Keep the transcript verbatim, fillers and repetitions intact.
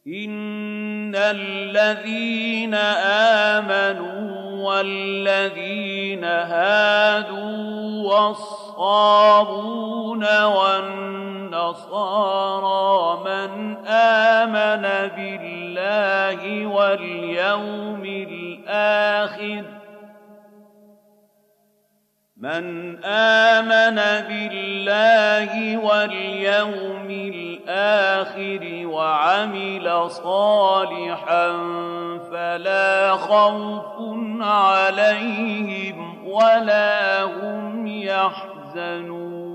إن الذين آمنوا والذين هادوا والصابون والنصارى من آمن بالله واليوم الآخر من آمن بالله واليوم الآخر وعمل صالحا فلا خوف عليهم ولا هم يحزنون